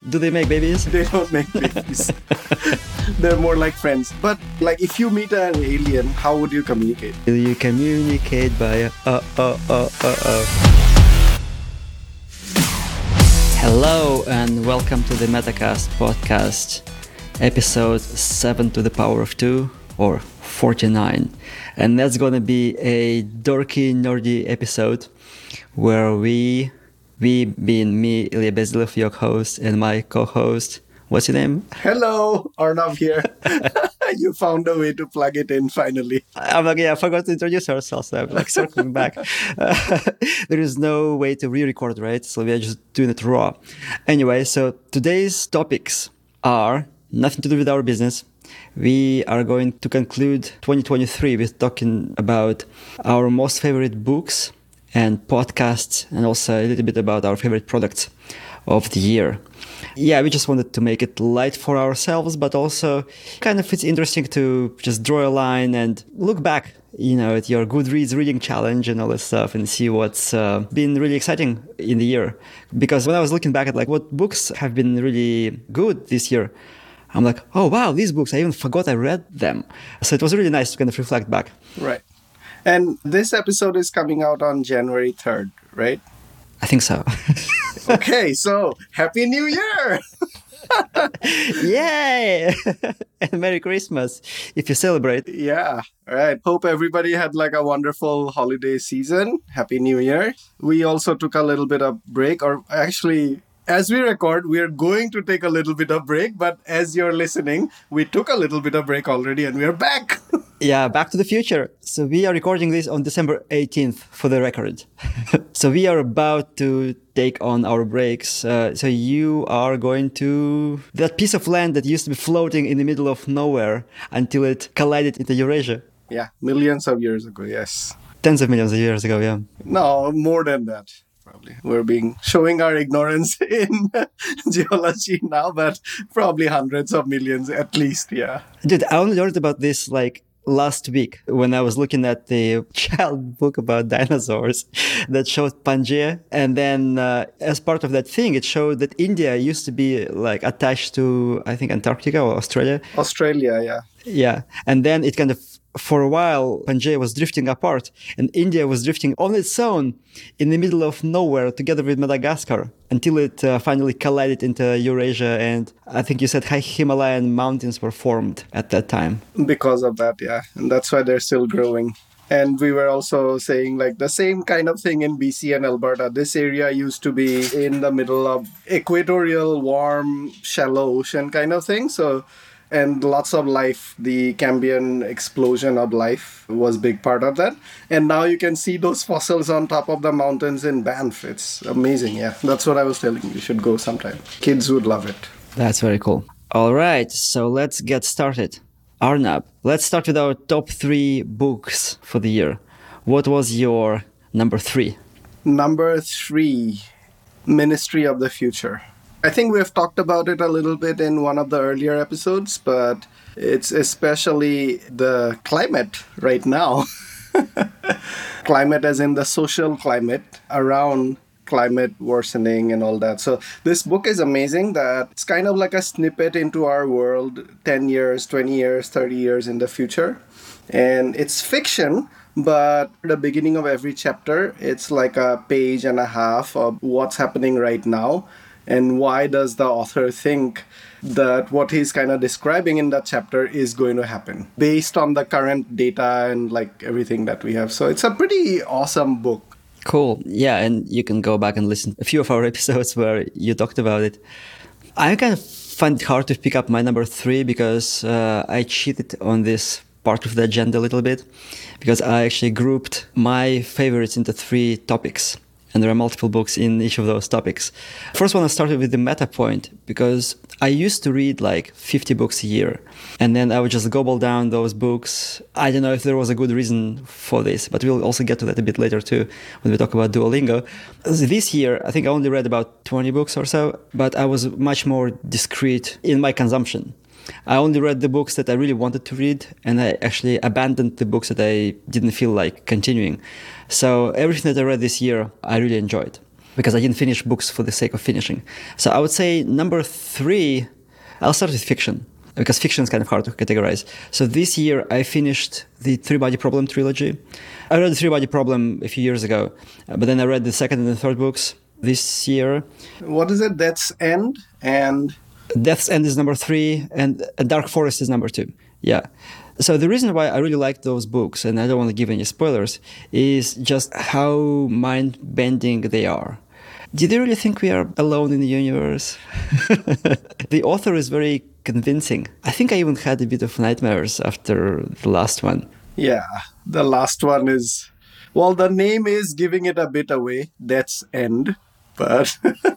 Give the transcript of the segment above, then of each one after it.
Do they make babies? They don't make babies. They're more like friends. But like if you meet an alien, how would you communicate? You communicate by Hello and welcome to the Metacast podcast, episode 7 to the power of 2 or 49. And that's going to be a dorky, nerdy episode where we being me, Ilya Bezilov, your host, and my co-host. What's your name? Hello, Arnav here. You found a way to plug it in finally. I'm like, I forgot to introduce ourselves. So I'm circling back. There is no way to re-record, right? So we are just doing it raw. Anyway, so today's topics are nothing to do with our business. We are going to conclude 2023 with talking about our most favorite books and podcasts, and also a little bit about our favorite products of the year. Yeah, we just wanted to make it light for ourselves, but also kind of it's interesting to just draw a line and look back, at your Goodreads reading challenge and all this stuff and see what's been really exciting in the year. Because when I was looking back at what books have been really good this year, I'm like, oh wow, these books, I even forgot I read them. So it was really nice to kind of reflect back. Right. And this episode is coming out on January 3rd, right? I think so. Okay, so Happy New Year! Yay! And Merry Christmas if you celebrate. Yeah, all right. Hope everybody had a wonderful holiday season. Happy New Year. We also took a little bit of break, or actually, as we record, we are going to take a little bit of break, but as you're listening, we took a little bit of break already and we are back. Yeah, Back to the Future. So we are recording this on December 18th for the record. So we are about to take on our breaks. So you are going to that piece of land that used to be floating in the middle of nowhere until it collided into Eurasia. Yeah, millions of years ago, yes. Tens of millions of years ago, yeah. No, more than that. Probably. We're showing our ignorance in geology now, but probably hundreds of millions at least, yeah. Dude, I only learned about this last week when I was looking at the child book about dinosaurs that showed Pangaea. And then as part of that thing, it showed that India used to be attached to, I think, Antarctica or Australia. Australia, yeah. Yeah. And then it kind of, for a while, Pangaea was drifting apart and India was drifting on its own in the middle of nowhere together with Madagascar until it finally collided into Eurasia. And I think you said high Himalayan mountains were formed at that time. Because of that, yeah. And that's why they're still growing. And we were also saying the same kind of thing in BC and Alberta. This area used to be in the middle of equatorial, warm, shallow ocean kind of thing. And lots of life, the Cambrian explosion of life was a big part of that. And now you can see those fossils on top of the mountains in Banff. It's amazing, yeah. That's what I was telling you. You should go sometime. Kids would love it. That's very cool. All right, so let's get started. Arnab, let's start with our top 3 books for the year. What was your number 3? Number 3, Ministry of the Future. I think we've talked about it a little bit in one of the earlier episodes, but it's especially the climate right now. Climate as in the social climate around climate worsening and all that. So this book is amazing that it's kind of like a snippet into our world 10 years, 20 years, 30 years in the future. And it's fiction, but at the beginning of every chapter, it's like a page and a half of what's happening right now. And why does the author think that what he's kind of describing in that chapter is going to happen based on the current data and everything that we have. So it's a pretty awesome book. Cool. Yeah, and you can go back and listen to a few of our episodes where you talked about it. I kind of find it hard to pick up my number 3 because I cheated on this part of the agenda a little bit because I actually grouped my favorites into 3 topics. And there are multiple books in each of those topics. First one, I started with the meta point because I used to read 50 books a year. And then I would just gobble down those books. I don't know if there was a good reason for this, but we'll also get to that a bit later too when we talk about Duolingo. This year, I think I only read about 20 books or so, but I was much more discreet in my consumption. I only read the books that I really wanted to read, and I actually abandoned the books that I didn't feel like continuing. So everything that I read this year, I really enjoyed. because I didn't finish books for the sake of finishing. So I would say number 3, I'll start with fiction, because fiction is kind of hard to categorize. So this year I finished the Three Body Problem trilogy. I read the Three Body Problem a few years ago, but then I read the second and the third books this year. What is it? Death's End and... Death's End is number 3, and Dark Forest is number 2. Yeah. So the reason why I really like those books, and I don't want to give any spoilers, is just how mind-bending they are. Did you really think we are alone in the universe? The author is very convincing. I think I even had a bit of nightmares after the last one. Yeah, the last one is... Well, the name is giving it a bit away, Death's End, but...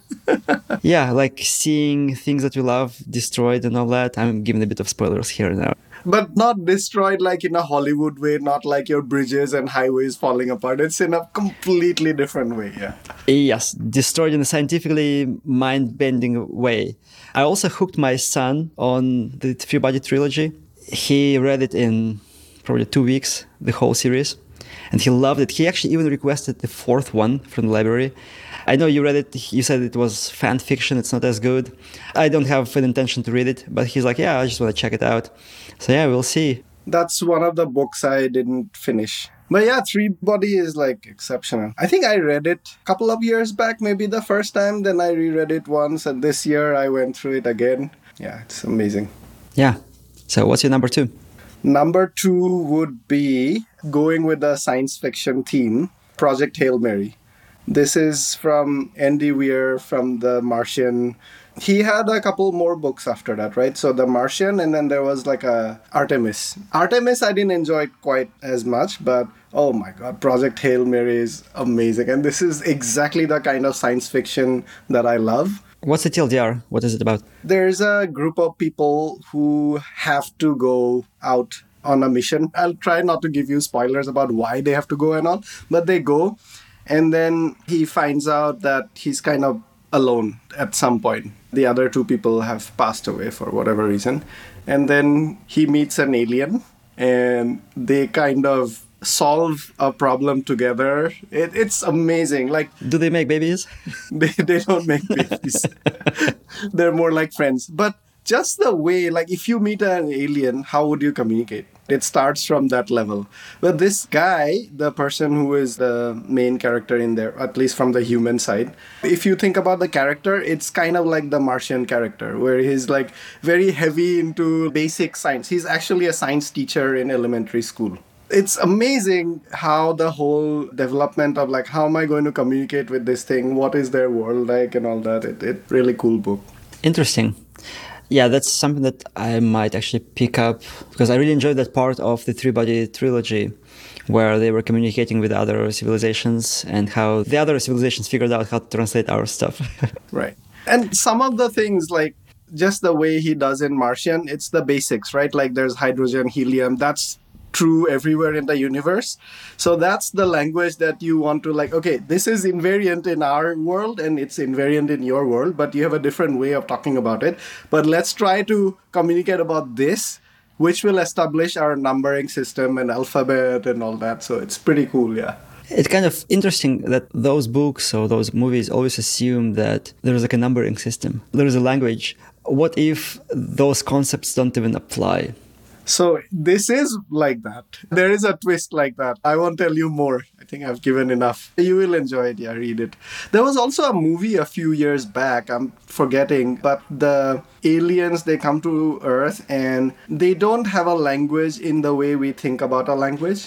Yeah, like seeing things that we love destroyed and all that. I'm giving a bit of spoilers here now. But not destroyed like in a Hollywood way, not like your bridges and highways falling apart. It's in a completely different way, yeah. Yes, destroyed in a scientifically mind-bending way. I also hooked my son on the Three Body trilogy. He read it in probably 2 weeks, the whole series, and he loved it. He actually even requested the 4th one from the library. I know you read it, you said it was fan fiction, it's not as good. I don't have an intention to read it, but he's like, yeah, I just want to check it out. So yeah, we'll see. That's one of the books I didn't finish. But yeah, Three Body is like exceptional. I think I read it a couple of years back, maybe the first time, then I reread it once, and this year I went through it again. Yeah, it's amazing. Yeah. So what's your number 2? Number 2 would be, going with the science fiction theme, Project Hail Mary. This is from Andy Weir from The Martian. He had a couple more books after that, right? So The Martian, and then there was like a Artemis. Artemis I didn't enjoy it quite as much, but oh my god, Project Hail Mary is amazing. And this is exactly the kind of science fiction that I love. What's the TLDR? What is it about? There's a group of people who have to go out on a mission. I'll try not to give you spoilers about why they have to go and all, but they go. And then he finds out that he's kind of alone at some point. The other 2 people have passed away for whatever reason. And then he meets an alien and they kind of solve a problem together. It's amazing. Like, do they make babies? They don't make babies. They're more like friends. But just the way, like if you meet an alien, how would you communicate? It starts from that level. But this guy, the person who is the main character in there, at least from the human side, if you think about the character, it's kind of like the Martian character, where he's like very heavy into basic science. He's actually a science teacher in elementary school. It's amazing how the whole development of like, how am I going to communicate with this thing? What is their world like and all that? It's really cool book. Interesting. Yeah, that's something that I might actually pick up, because I really enjoyed that part of the Three Body trilogy where they were communicating with other civilizations and how the other civilizations figured out how to translate our stuff. Right. And some of the things, like just the way he does in Martian, it's the basics, right? Like there's hydrogen, helium, that's true everywhere in the universe. So that's the language that you want to like, okay, this is invariant in our world and it's invariant in your world, but you have a different way of talking about it. But let's try to communicate about this, which will establish our numbering system and alphabet and all that. So it's pretty cool, yeah. It's kind of interesting that those books or those movies always assume that there is like a numbering system. There is a language. What if those concepts don't even apply? So this is like that. There is a twist like that. I won't tell you more. I think I've given enough. You will enjoy it. Yeah, read it. There was also a movie a few years back. I'm forgetting. But the aliens, they come to Earth and they don't have a language in the way we think about a language.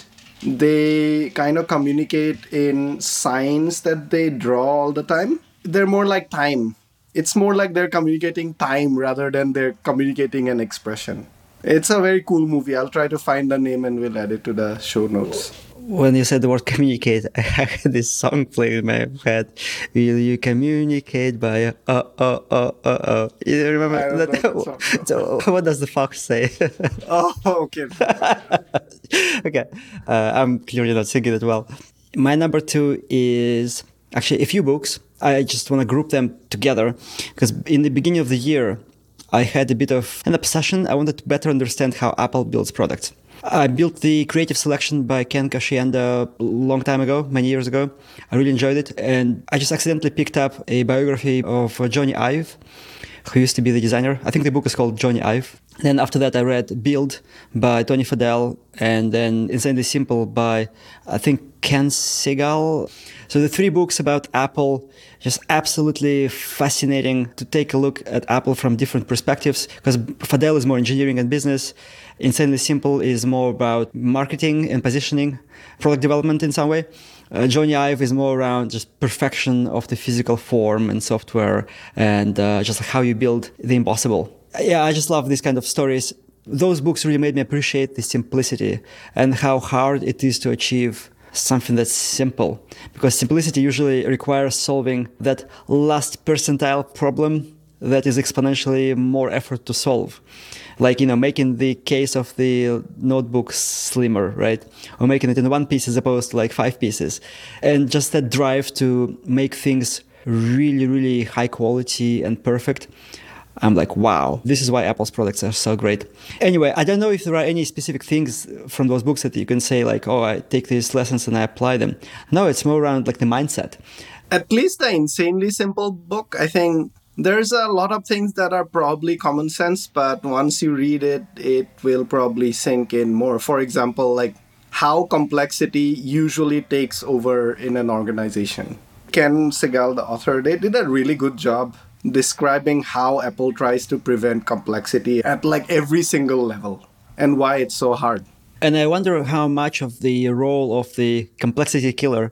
They kind of communicate in signs that they draw all the time. They're more like time. It's more like they're communicating time rather than they're communicating an expression. It's a very cool movie. I'll try to find the name and we'll add it to the show notes. When you said the word communicate, I had this song playing in my head. Will you communicate by You remember that? So what does the fox say? Oh, okay. Okay. I'm clearly not singing it well. My number 2 is actually a few books. I just want to group them together because in the beginning of the year, I had a bit of an obsession. I wanted to better understand how Apple builds products. I built the creative selection by Ken Kashianda a long time ago, many years ago. I really enjoyed it. And I just accidentally picked up a biography of Johnny Ive, who used to be the designer. I think the book is called Johnny Ive. Then after that, I read Build by Tony Fadell, and then Insanely Simple by, I think, Ken Segall. So the three books about Apple, just absolutely fascinating to take a look at Apple from different perspectives, because Fadell is more engineering and business. Insanely Simple is more about marketing and positioning, product development in some way. Johnny Ive is more around just perfection of the physical form and software, and just how you build the impossible. Yeah, I just love these kind of stories. Those books really made me appreciate the simplicity and how hard it is to achieve something that's simple. Because simplicity usually requires solving that last percentile problem that is exponentially more effort to solve. Like, making the case of the notebook slimmer, right? Or making it in one piece as opposed to like 5 pieces. And just that drive to make things really, really high quality and perfect. I'm like, wow, this is why Apple's products are so great. Anyway, I don't know if there are any specific things from those books that you can say like, oh, I take these lessons and I apply them. No, it's more around like the mindset. At least the Insanely Simple book, I think there's a lot of things that are probably common sense, but once you read it, it will probably sink in more. For example, like how complexity usually takes over in an organization. Ken Segall, the author, they did a really good job describing how Apple tries to prevent complexity at like every single level and why it's so hard. And I wonder how much of the role of the complexity killer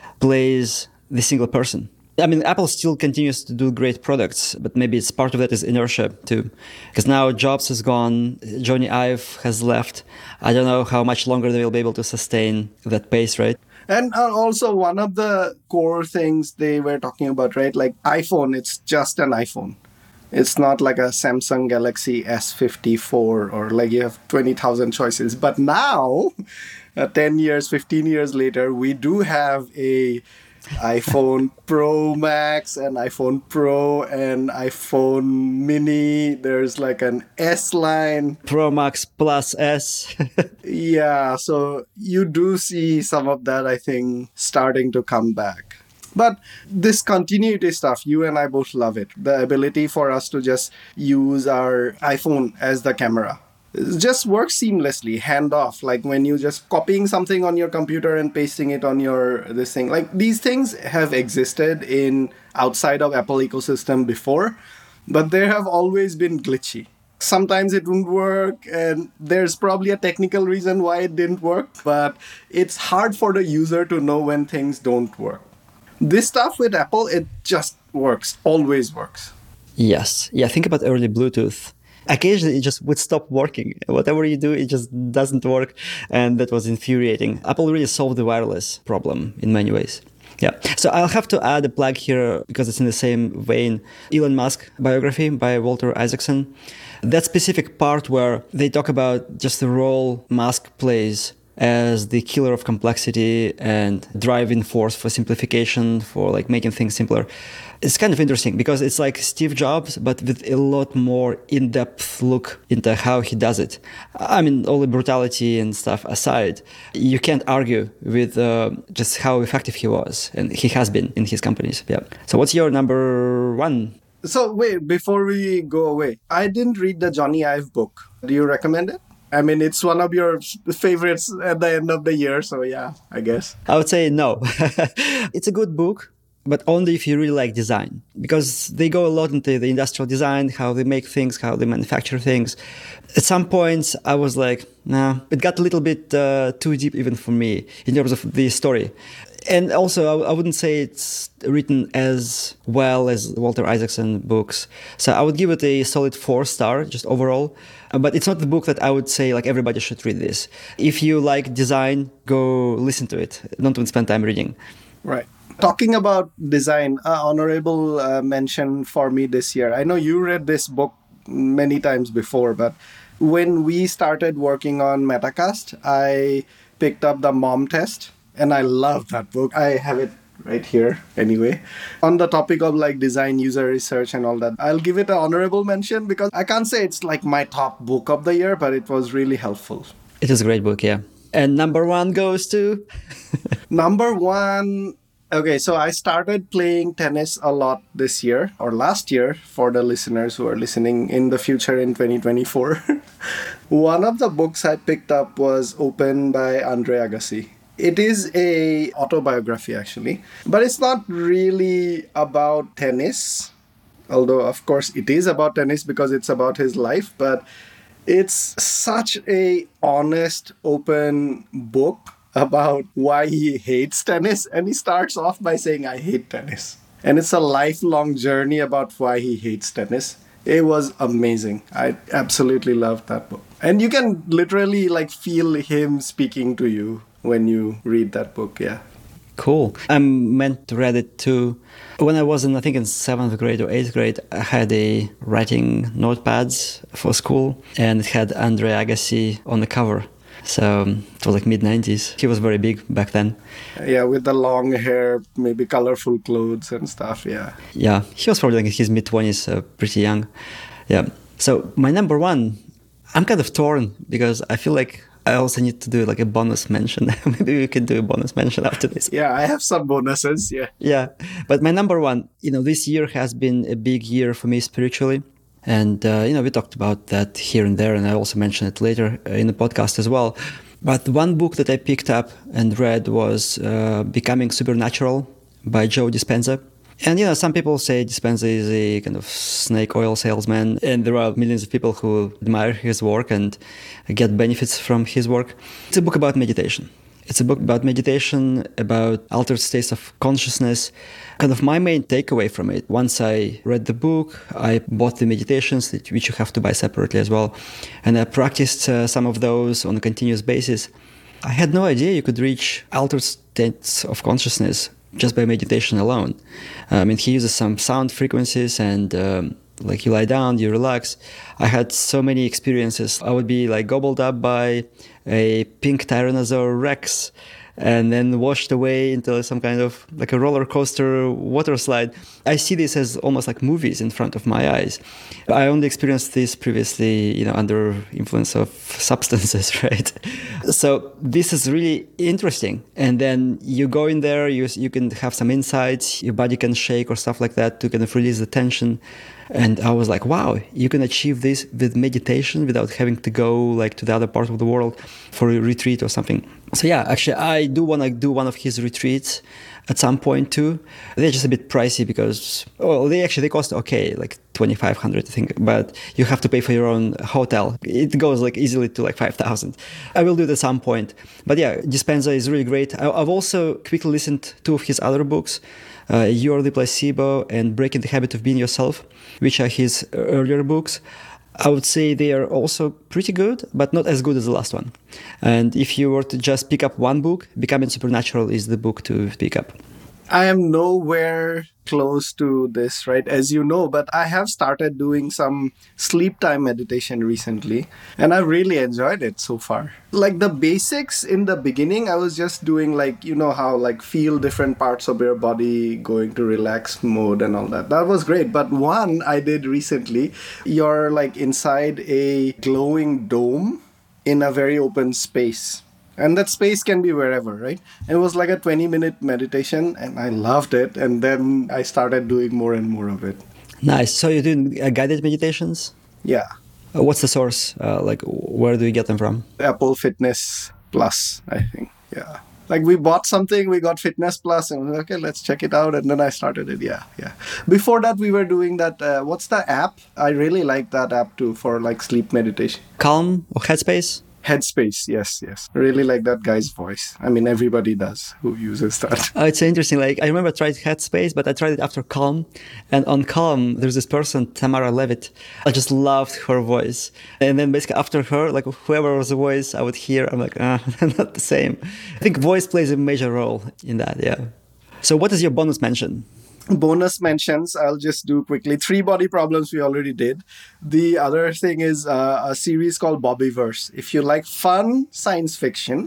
plays the single person. I mean, Apple still continues to do great products, but maybe it's part of that is inertia too. Because now Jobs is gone, Johnny Ive has left. I don't know how much longer they will be able to sustain that pace, right? And also one of the core things they were talking about, right? Like iPhone, it's just an iPhone. It's not like a Samsung Galaxy S54 or like you have 20,000 choices. But now, 10 years, 15 years later, we do have a iPhone Pro Max and iPhone Pro and iPhone Mini. There's like an S line. Pro Max Plus S. Yeah, so you do see some of that, I think, starting to come back. But this continuity stuff, you and I both love it. The ability for us to just use our iPhone as the camera. It just works seamlessly, hand off. Like when you just copying something on your computer and pasting it on this thing. Like these things have existed in outside of Apple ecosystem before, but they have always been glitchy. Sometimes it wouldn't work, and there's probably a technical reason why it didn't work, but it's hard for the user to know when things don't work. This stuff with Apple, it just works, always works. Yes. Yeah, think about early Bluetooth. Occasionally, it just would stop working. Whatever you do, it just doesn't work. And that was infuriating. Apple really solved the wireless problem in many ways. Yeah. So I'll have to add a plug here because it's in the same vein. Elon Musk biography by Walter Isaacson. That specific part where they talk about just the role Musk plays as the killer of complexity and driving force for simplification, for like making things simpler. It's kind of interesting because it's like Steve Jobs, but with a lot more in-depth look into how he does it. I mean, all the brutality and stuff aside, you can't argue with just how effective he was, and he has been in his companies. Yeah. So what's your number one? So wait, before we go away, I didn't read the Johnny Ive book. Do you recommend it? I mean, it's one of your favorites at the end of the year, so yeah, I guess. I would say no. It's a good book, but only if you really like design, because they go a lot into the industrial design, how they make things, how they manufacture things. At some points, I was like, nah, it got a little bit too deep even for me in terms of the story. And also, I wouldn't say it's written as well as Walter Isaacson books. So I would give it a solid 4-star, just overall. But it's not the book that I would say, like, everybody should read this. If you like design, go listen to it. Don't even spend time reading. Right. Talking about design, honorable mention for me this year. I know you read this book many times before, but when we started working on Metacast, I picked up the Mom Test. And I love that book. I have it right here anyway. On the topic of like design, user research and all that, I'll give it an honorable mention because I can't say it's like my top book of the year, but it was really helpful. It is a great book, yeah. And number one goes to... Number one. Okay, so I started playing tennis a lot this year or last year for the listeners who are listening in the future in 2024. One of the books I picked up was Open by Andre Agassi. It is a autobiography actually, but it's not really about tennis. Although of course it is about tennis because it's about his life, but it's such a honest, open book about why he hates tennis. And he starts off by saying, I hate tennis. And it's a lifelong journey about why he hates tennis. It was amazing. I absolutely loved that book. And you can literally like feel him speaking to you when you read that book. Yeah. Cool. I'm meant to read it too. When I was in, I think in 7th grade or 8th grade, I had a writing notepads for school and it had Andre Agassi on the cover. So it was like mid-90s. He was very big back then. Yeah, with the long hair, maybe colorful clothes and stuff, yeah. Yeah, he was probably like in his mid-20s, pretty young. Yeah. So my number one, I'm kind of torn because I feel like I also need to do like a bonus mention. Maybe we can do a bonus mention after this. Yeah, I have some bonuses, yeah. Yeah, but my number one, this year has been a big year for me spiritually. And, we talked about that here and there, and I also mentioned it later in the podcast as well. But one book that I picked up and read was Becoming Supernatural by Joe Dispenza. And, some people say Dispenza is a kind of snake oil salesman, and there are millions of people who admire his work and get benefits from his work. It's a book about meditation. It's a book about meditation, about altered states of consciousness. Kind of my main takeaway from it, once I read the book, I bought the meditations, which you have to buy separately as well, and I practiced some of those on a continuous basis. I had no idea you could reach altered states of consciousness just by meditation alone. He uses some sound frequencies and like you lie down, you relax. I had so many experiences. I would be like gobbled up by a pink Tyrannosaurus Rex and then washed away into some kind of like a roller coaster water slide. I see this as almost like movies in front of my eyes. I only experienced this previously, under influence of substances, right? So this is really interesting. And then you go in there, you can have some insights, your body can shake or stuff like that to kind of release the tension. And I was like, wow, you can achieve this with meditation without having to go like to the other part of the world for a retreat or something. So yeah, actually, I do want to do one of his retreats at some point too. They're just a bit pricey because, they cost okay, like $2,500, I think, but you have to pay for your own hotel. It goes like easily to like 5,000. I will do it at some point. But yeah, Dispenza is really great. I've also quickly listened to 2 of his other books, You're the Placebo and Breaking the Habit of Being Yourself, which are his earlier books. I would say they are also pretty good, but not as good as the last one. And if you were to just pick up one book, Becoming Supernatural is the book to pick up. I am nowhere close to this, right? As you know, but I have started doing some sleep time meditation recently, and I really enjoyed it so far. Like the basics in the beginning, I was just doing like, how like feel different parts of your body going to relax mode and all that. That was great. But one I did recently, you're like inside a glowing dome in a very open space. And that space can be wherever, right? It was like a 20-minute meditation and I loved it. And then I started doing more and more of it. Nice. So you're doing guided meditations? Yeah. What's the source? Where do you get them from? Apple Fitness Plus, I think. Yeah. Like we bought something, we got Fitness Plus and we were like, okay, let's check it out. And then I started it. Yeah. Before that, we were doing that. What's the app? I really like that app too for like sleep meditation. Calm or Headspace? Headspace, yes. I really like that guy's voice. I mean, everybody does who uses that. It's interesting. Like, I remember I tried Headspace, but I tried it after Calm. And on Calm, there's this person, Tamara Levitt. I just loved her voice. And then basically after her, like whoever was the voice I would hear, I'm like, not the same. I think voice plays a major role in that, yeah. So what is your bonus mention? Bonus mentions, I'll just do quickly. 3 body problems we already did. The other thing is a series called Bobbyverse. If you like fun science fiction,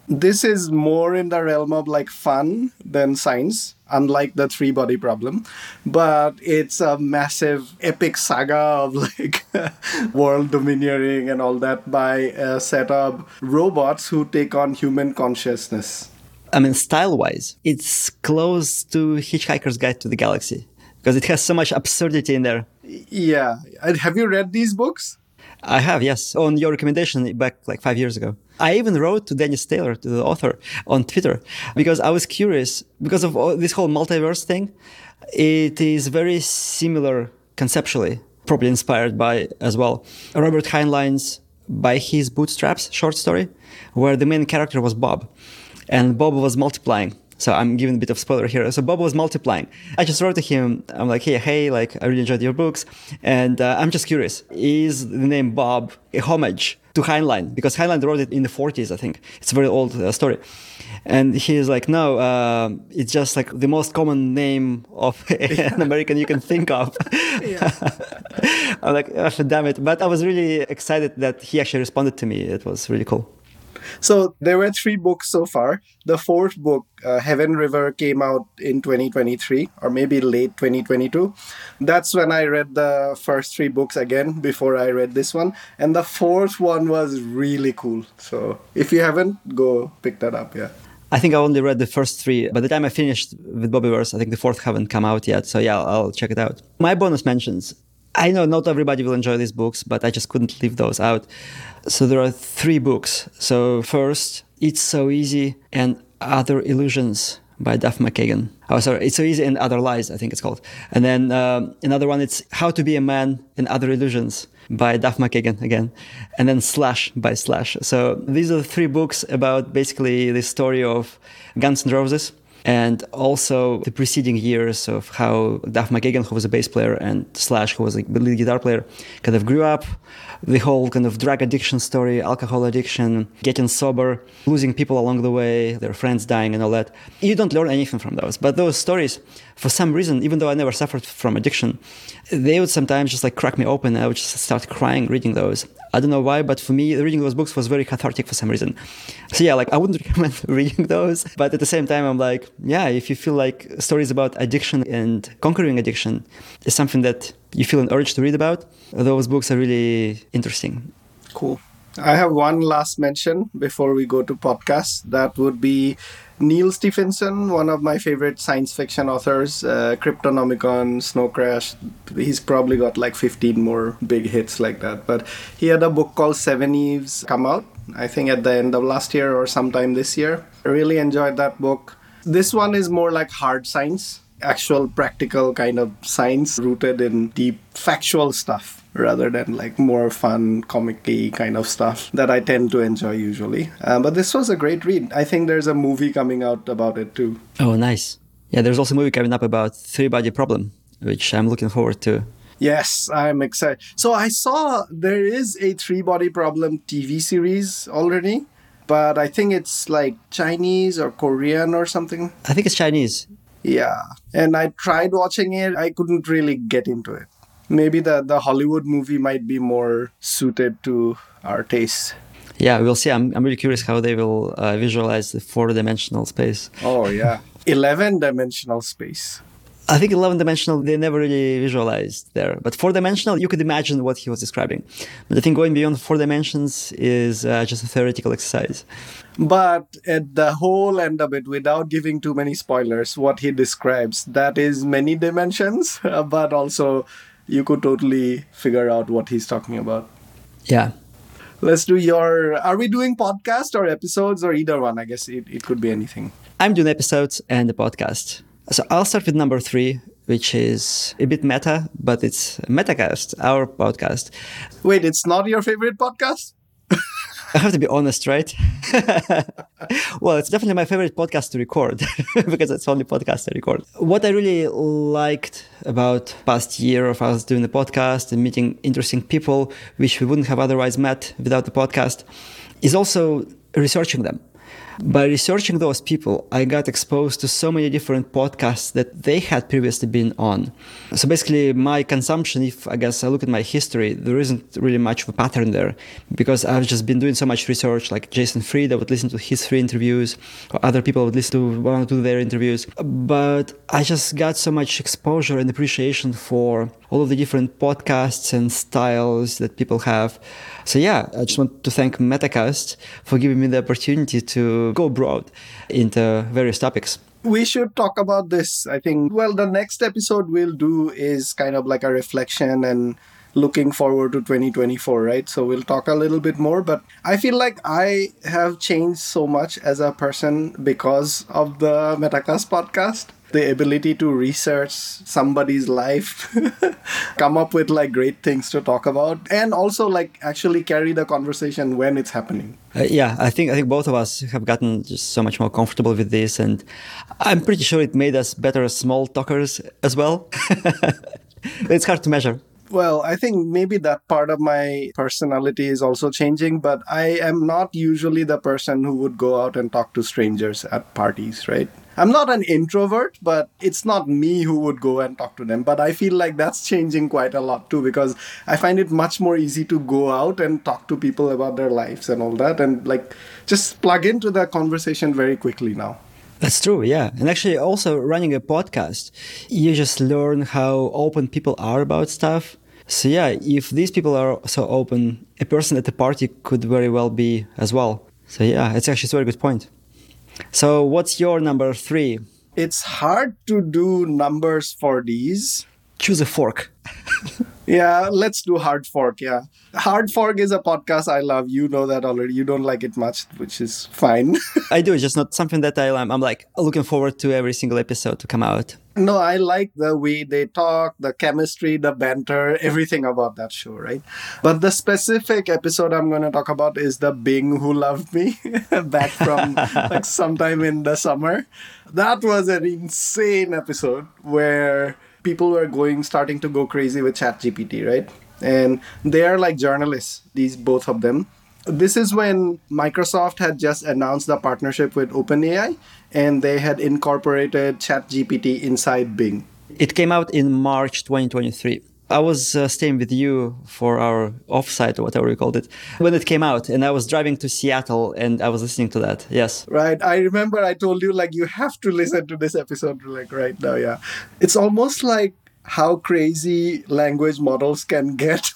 This is more in the realm of like fun than science, unlike the three body problem. But it's a massive epic saga of like world domineering and all that by a set of robots who take on human consciousness. I mean, style-wise, it's close to Hitchhiker's Guide to the Galaxy because it has so much absurdity in there. Yeah. And have you read these books? I have, yes, on your recommendation back like 5 years ago. I even wrote to Dennis Taylor, to the author, on Twitter because I was curious because of this whole multiverse thing. It is very similar conceptually, probably inspired by as well Robert Heinlein's By His Bootstraps short story, where the main character was Bob, and Bob was multiplying. So I'm giving a bit of spoiler here. So Bob was multiplying. I just wrote to him. I'm like, hey, like I really enjoyed your books, and I'm just curious: is the name Bob a homage to Heinlein? Because Heinlein wrote it in the 40s, I think. It's a very old story. And he's like, no, it's just like the most common name of an American you can think of. I'm like, oh, damn it! But I was really excited that he actually responded to me. It was really cool. So there were 3 books so far. The 4th book, Heaven River, came out in 2023 or maybe late 2022. That's when I read the first 3 books again before I read this one. And the 4th one was really cool. So if you haven't, go pick that up. Yeah. I think I only read the first 3. By the time I finished with Bobbyverse, I think the 4th haven't come out yet. So yeah, I'll check it out. My bonus mentions. I know not everybody will enjoy these books, but I just couldn't leave those out. So there are 3 books. So first, It's So Easy and Other Illusions by Duff McKagan. Oh, sorry, It's So Easy and Other Lies, I think it's called. And then another one, it's How to Be a Man and Other Illusions by Duff McKagan again. And then Slash by Slash. So these are the 3 books about basically the story of Guns N' Roses. And also the preceding years of how Duff McKagan, who was a bass player, and Slash, who was a lead guitar player, kind of grew up. The whole kind of drug addiction story, alcohol addiction, getting sober, losing people along the way, their friends dying and all that. You don't learn anything from those. But those stories, for some reason, even though I never suffered from addiction, they would sometimes just like crack me open. And I would just start crying reading those. I don't know why, but for me, reading those books was very cathartic for some reason. So yeah, like I wouldn't recommend reading those. But at the same time, I'm like, yeah, if you feel like stories about addiction and conquering addiction is something that you feel an urge to read about, those books are really interesting. Cool. I have one last mention before we go to podcasts. That would be Neil Stephenson, one of my favorite science fiction authors, Cryptonomicon, Snow Crash. He's probably got like 15 more big hits like that. But he had a book called Seven Eves come out, I think at the end of last year or sometime this year. I really enjoyed that book. This one is more like hard science, actual practical kind of science rooted in deep factual stuff rather than like more fun comic-y kind of stuff that I tend to enjoy usually. But this was a great read. I think there's a movie coming out about it too. Oh, nice. Yeah, there's also a movie coming up about three-body problem, which I'm looking forward to. Yes, I'm excited. So I saw there is a three-body problem TV series already, but I think it's like Chinese or Korean or something. I think it's Chinese. Yeah, and I tried watching it. I couldn't really get into it. Maybe the Hollywood movie might be more suited to our taste. Yeah, we'll see. I'm really curious how they will visualize the four-dimensional space. Oh, yeah. 11-dimensional space. I think 11-dimensional, they never really visualized there. But 4-dimensional, you could imagine what he was describing. But I think going beyond 4 dimensions is just a theoretical exercise. But at the whole end of it, without giving too many spoilers, what he describes, that is many dimensions, but also you could totally figure out what he's talking about. Yeah. Let's do are we doing podcast or episodes or either one? I guess it could be anything. I'm doing episodes and the podcast. So I'll start with number 3, which is a bit meta, but it's Metacast, our podcast. Wait, it's not your favorite podcast? I have to be honest, right? Well, it's definitely my favorite podcast to record because it's the only podcast I record. What I really liked about past year of us doing the podcast and meeting interesting people, which we wouldn't have otherwise met without the podcast, is also researching them. By researching those people, I got exposed to so many different podcasts that they had previously been on. So basically, my consumption, if I guess I look at my history, there isn't really much of a pattern there because I've just been doing so much research, like Jason Fried, I would listen to his free interviews, or other people would listen to one or two of their interviews. But I just got so much exposure and appreciation for all of the different podcasts and styles that people have. So yeah, I just want to thank Metacast for giving me the opportunity to go broad into various topics. We should talk about this. I think, well, the next episode we'll do is kind of like a reflection and looking forward to 2024, right? So we'll talk a little bit more, but I feel like I have changed so much as a person because of the Metacast podcast. The ability to research somebody's life, come up with like great things to talk about, and also like actually carry the conversation when it's happening. Yeah, I think both of us have gotten just so much more comfortable with this, and I'm pretty sure it made us better small talkers as well. It's hard to measure. Well, I think maybe that part of my personality is also changing, but I am not usually the person who would go out and talk to strangers at parties, right? I'm not an introvert, but it's not me who would go and talk to them. But I feel like that's changing quite a lot too, because I find it much more easy to go out and talk to people about their lives and all that, and like just plug into the conversation very quickly now. That's true, yeah. And actually, also running a podcast, you just learn how open people are about stuff. So yeah, if these people are so open, a person at the party could very well be as well. So yeah, it's actually a very good point. So what's your number 3? It's hard to do numbers for these. Choose a fork. Yeah, let's do Hard Fork, yeah. Hard Fork is a podcast I love. You know that already. You don't like it much, which is fine. I do. It's just not something that I'm like looking forward to every single episode to come out. No, I like the way they talk, the chemistry, the banter, everything about that show, right? But the specific episode I'm going to talk about is the Bing Who Loved Me back from like sometime in the summer. That was an insane episode where people were starting to go crazy with ChatGPT, right? And they are like journalists, both of them. This is when Microsoft had just announced the partnership with OpenAI, and they had incorporated ChatGPT inside Bing. It came out in March 2023. I was staying with you for our offsite or whatever we called it when it came out, and I was driving to Seattle and I was listening to that. Yes. Right. I remember I told you like you have to listen to this episode like right now. Yeah. It's almost like how crazy language models can get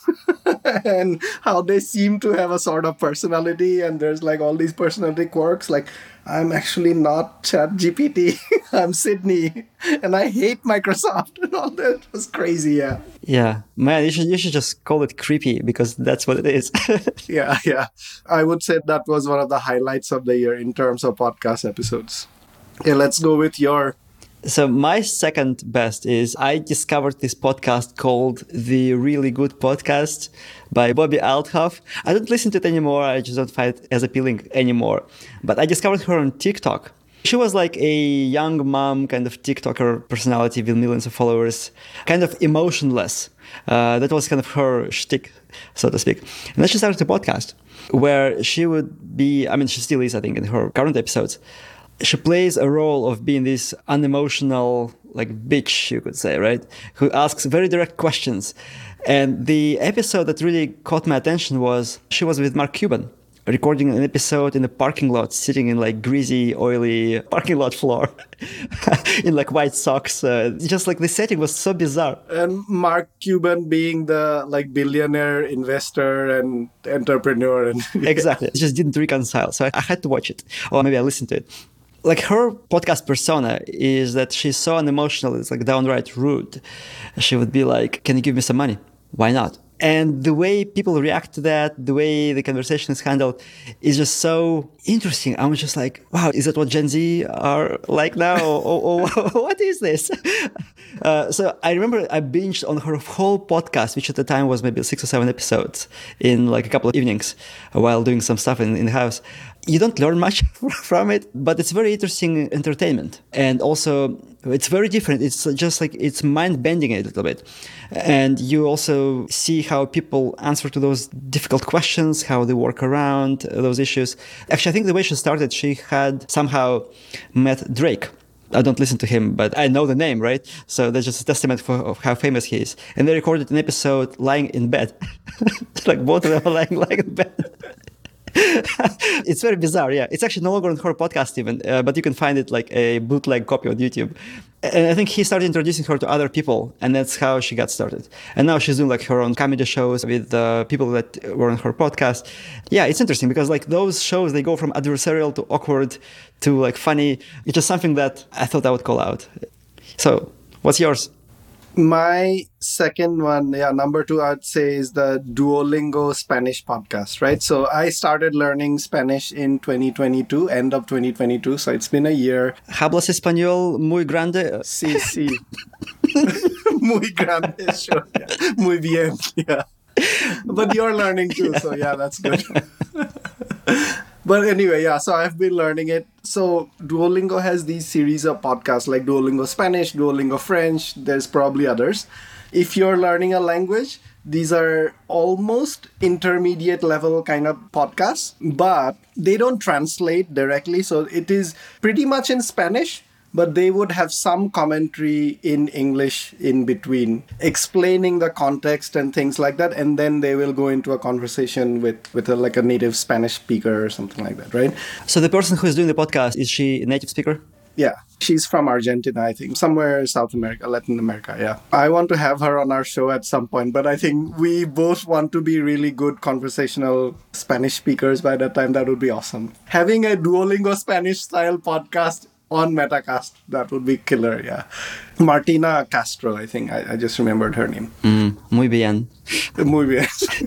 and how they seem to have a sort of personality, and there's like all these personality quirks. Like, I'm actually not ChatGPT. I'm Sydney, and I hate Microsoft and all that. It was crazy, yeah. Yeah, man, you should just call it creepy because that's what it is. Yeah. I would say that was one of the highlights of the year in terms of podcast episodes. Yeah, let's go with your... So my second best is I discovered this podcast called The Really Good Podcast by Bobby Althoff. I don't listen to it anymore. I just don't find it as appealing anymore. But I discovered her on TikTok. She was like a young mom kind of TikToker personality with millions of followers, kind of emotionless. That was kind of her shtick, so to speak. And then she started a podcast where she would be, I mean, she still is, I think, in her current episodes. She plays a role of being this unemotional, like, bitch, you could say, right? Who asks very direct questions. And the episode that really caught my attention was she was with Mark Cuban, recording an episode in a parking lot, sitting in like greasy, oily parking lot floor in like white socks. Just like the setting was so bizarre. And Mark Cuban being the like billionaire investor and entrepreneur. And Exactly. It just didn't reconcile. So I had to watch it. Or maybe I listened to it. Like her podcast persona is that she's so unemotional, it's like downright rude. She would be like, can you give me some money? Why not? And the way people react to that, the way the conversation is handled is just so interesting. I was just like, wow, is that what Gen Z are like now? or what is this? So I remember I binged on her whole podcast, which at the time was maybe 6 or 7 episodes in like a couple of evenings while doing some stuff in the house. You don't learn much from it, but it's very interesting entertainment. And also, it's very different. It's just like, it's mind-bending a little bit. And you also see how people answer to those difficult questions, how they work around those issues. Actually, I think the way she started, she had somehow met Drake. I don't listen to him, but I know the name, right? So that's just a testament of how famous he is. And they recorded an episode lying in bed. Like both of them are lying in bed. It's very bizarre, yeah. It's actually no longer on her podcast even, but you can find it like a bootleg copy on YouTube. And I think he started introducing her to other people, and that's how she got started. And now she's doing like her own comedy shows with people that were on her podcast. Yeah, it's interesting because like those shows, they go from adversarial to awkward to like funny. It's just something that I thought I would call out. So what's yours? My second one, number two, I'd say is the Duolingo Spanish podcast, right? So I started learning Spanish in 2022, end of 2022. So it's been a year. ¿Hablas español muy grande? Sí, sí. Muy grande, sure. Yeah. Muy bien, yeah. But you're learning too, so yeah, that's good. But anyway, yeah, so I've been learning it. So Duolingo has these series of podcasts like Duolingo Spanish, Duolingo French, there's probably others. If you're learning a language, these are almost intermediate level kind of podcasts, but they don't translate directly. So it is pretty much in Spanish, but they would have some commentary in English in between, explaining the context and things like that. And then they will go into a conversation with like a native Spanish speaker or something like that, right? So the person who is doing the podcast, is she a native speaker? Yeah, she's from Argentina, I think. Somewhere South America, Latin America, yeah. I want to have her on our show at some point, but I think we both want to be really good conversational Spanish speakers by that time. That would be awesome. Having a Duolingo Spanish style podcast on Metacast, that would be killer, yeah. Martina Castro, I think. I just remembered her name. Muy bien. Muy bien.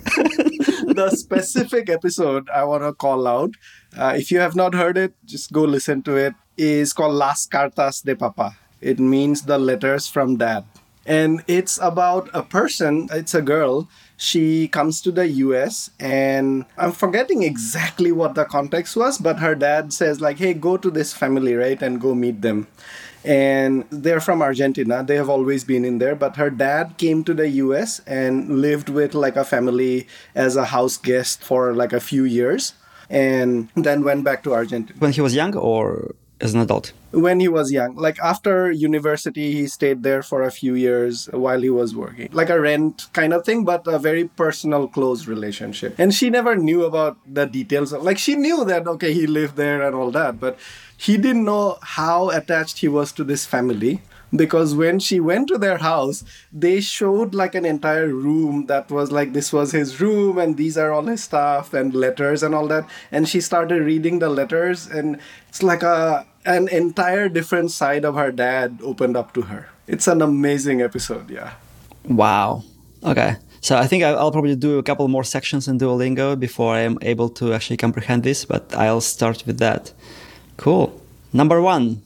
The specific episode I want to call out, if you have not heard it, just go listen to it, is called Las Cartas de Papa. It means the letters from dad. And it's about a person, it's a girl. She comes to the US and I'm forgetting exactly what the context was, but her dad says like, hey, go to this family, right? And go meet them. And they're from Argentina. They have always been in there. But her dad came to the US and lived with like a family as a house guest for like a few years and then went back to Argentina. When he was young or as an adult? When he was young. Like after university, he stayed there for a few years while he was working. Like a rent kind of thing, but a very personal, close relationship. And she never knew about the details. Like she knew that, okay, he lived there and all that, but he didn't know how attached he was to this family. Because when she went to their house, they showed like an entire room that was like, this was his room and these are all his stuff and letters and all that. And she started reading the letters and it's like an entire different side of her dad opened up to her. It's an amazing episode, yeah. Wow. Okay. So I think I'll probably do a couple more sections in Duolingo before I am able to actually comprehend this, but I'll start with that. Cool. Number one.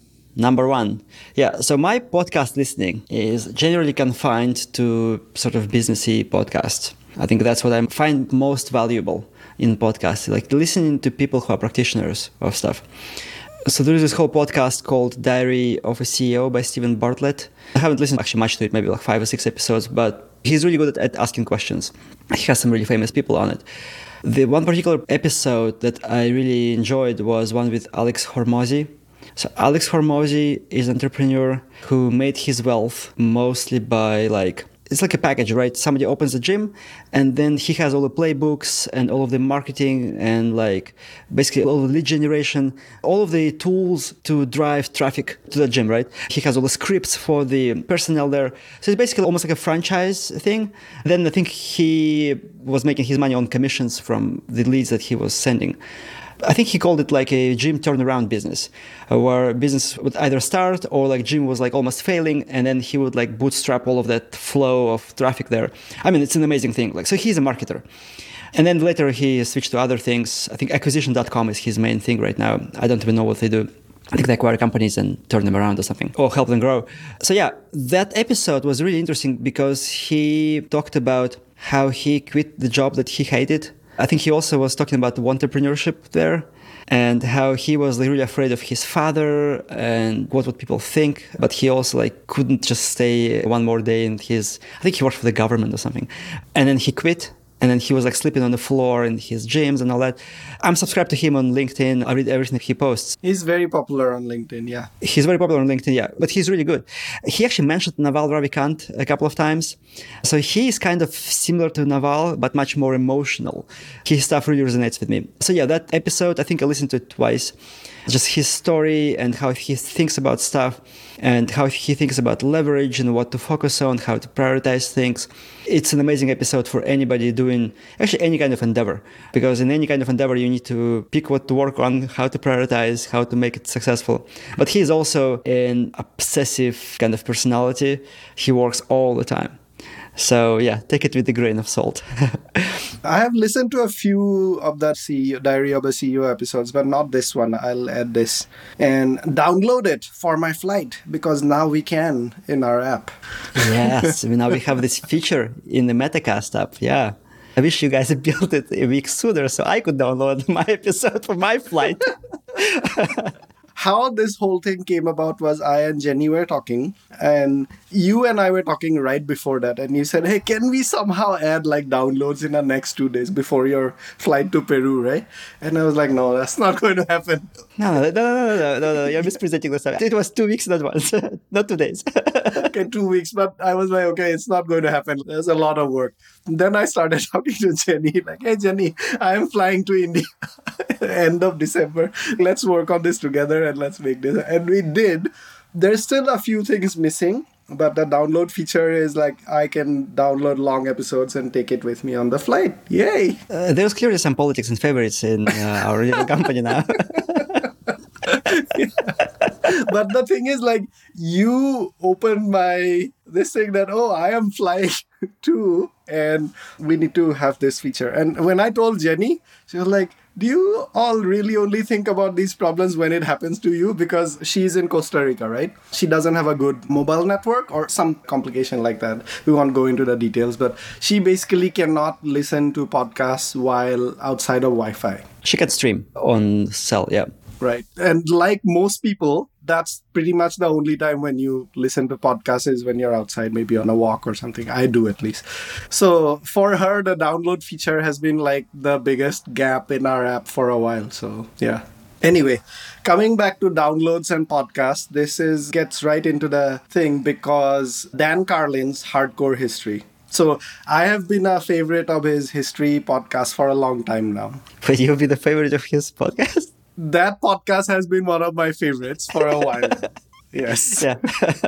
Yeah, so my podcast listening is generally confined to sort of businessy podcasts. I think that's what I find most valuable in podcasts, like listening to people who are practitioners of stuff. So there is this whole podcast called Diary of a CEO by Stephen Bartlett. I haven't listened actually much to it, maybe like 5 or 6 episodes, but he's really good at asking questions. He has some really famous people on it. The one particular episode that I really enjoyed was one with Alex Hormozi. So Alex Hormozi is an entrepreneur who made his wealth mostly by it's like a package, right? Somebody opens a gym and then he has all the playbooks and all of the marketing and basically all the lead generation, all of the tools to drive traffic to the gym, right? He has all the scripts for the personnel there. So it's basically almost like a franchise thing. Then I think he was making his money on commissions from the leads that he was sending. I think he called it like a gym turnaround business, where business would either start or gym was almost failing, and then he would bootstrap all of that flow of traffic there. I mean, it's an amazing thing. So he's a marketer. And then later he switched to other things. I think acquisition.com is his main thing right now. I don't even know what they do. I think they acquire companies and turn them around or something, or help them grow. So yeah, that episode was really interesting because he talked about how he quit the job that he hated I think he also was talking about entrepreneurship there and how he was really afraid of his father and what would people think. But he also couldn't just stay one more day in I think he worked for the government or something. And then he quit. And then he was sleeping on the floor in his gyms and all that. I'm subscribed to him on LinkedIn. I read everything he posts. He's very popular on LinkedIn, yeah. He's very popular on LinkedIn, yeah. But he's really good. He actually mentioned Naval Ravikant a couple of times. So he is kind of similar to Naval, but much more emotional. His stuff really resonates with me. So yeah, that episode, I think I listened to it twice. Just his story and how he thinks about stuff and how he thinks about leverage and what to focus on, how to prioritize things. It's an amazing episode for anybody doing actually any kind of endeavor, because in any kind of endeavor, you need to pick what to work on, how to prioritize, how to make it successful. But he's also an obsessive kind of personality. He works all the time. So yeah, take it with a grain of salt. I have listened to a few of the CEO, Diary of a CEO episodes, but not this one. I'll add this and download it for my flight because now we can in our app. Yes, now we have this feature in the Metacast app. Yeah. I wish you guys had built it a week sooner so I could download my episode for my flight. How this whole thing came about was I and Jenny were talking, and you and I were talking right before that, and you said, hey, can we somehow add downloads in the next 2 days before your flight to Peru, right? And I was like, no, that's not going to happen. No, you're mispresenting the stuff. It was 2 weeks in advance, not 2 days. Okay, 2 weeks, but I was like, okay, it's not going to happen. There's a lot of work. Then I started talking to Jenny, hey, Jenny, I am flying to India end of December. Let's work on this together and let's make this. And we did. There's still a few things missing, but the download feature is I can download long episodes and take it with me on the flight. Yay! There's clearly some politics and favorites in our little company now. But the thing is, you opened this thing that, I am flying too, and we need to have this feature. And when I told Jenny, she was like, do you all really only think about these problems when it happens to you? Because she's in Costa Rica, right? She doesn't have a good mobile network or some complication like that. We won't go into the details, but she basically cannot listen to podcasts while outside of Wi-Fi. She can stream on cell, yeah. Right. And like most people, that's pretty much the only time when you listen to podcasts is when you're outside, maybe on a walk or something. I do at least. So for her, the download feature has been the biggest gap in our app for a while. So yeah. Anyway, coming back to downloads and podcasts, this gets right into the thing because Dan Carlin's Hardcore History. So I have been a favorite of his history podcast for a long time now. But you'll be the favorite of his podcast? That podcast has been one of my favorites for a while. Yes. Yeah.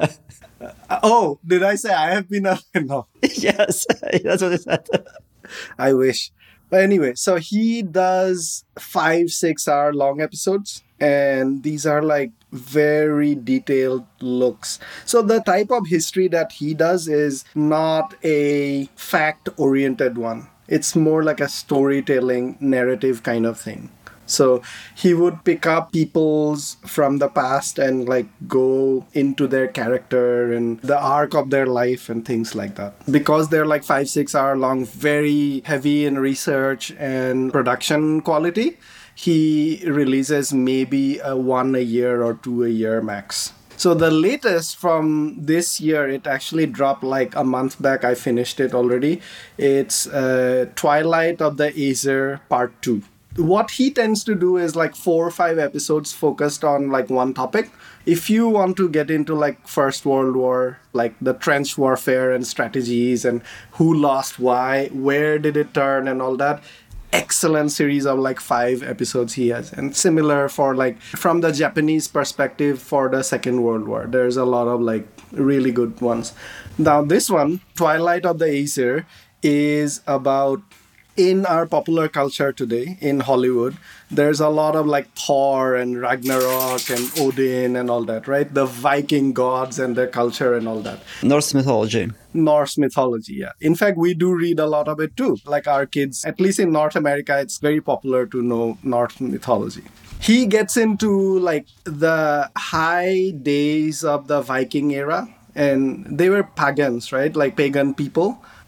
Oh, did I say I have been a... No. Yes, that's what I said. I wish. But anyway, so he does 5-6 hour long episodes. And these are very detailed looks. So the type of history that he does is not a fact-oriented one. It's more like a storytelling, narrative kind of thing. So he would pick up peoples from the past and go into their character and the arc of their life and things like that. Because they're 5-6 hour long, very heavy in research and production quality, he releases maybe one a year or 2 a year max. So the latest from this year, it actually dropped a month back. I finished it already. It's Twilight of the Aesir Part 2. What he tends to do is 4 or 5 episodes focused on one topic. If you want to get into First World War, the trench warfare and strategies and who lost why, where did it turn and all that, excellent series of 5 episodes he has. And similar for from the Japanese perspective for the Second World War. There's a lot of really good ones. Now this one, Twilight of the Aesir, is about in our popular culture today in Hollywood, there's a lot of Thor and Ragnarok and Odin and all that, right? The Viking gods and their culture and all that. Norse mythology, yeah. In fact, we do read a lot of it too. Our kids, at least in North America, it's very popular to know Norse mythology. He gets into the high days of the Viking era, and they were pagans, right? Pagan people.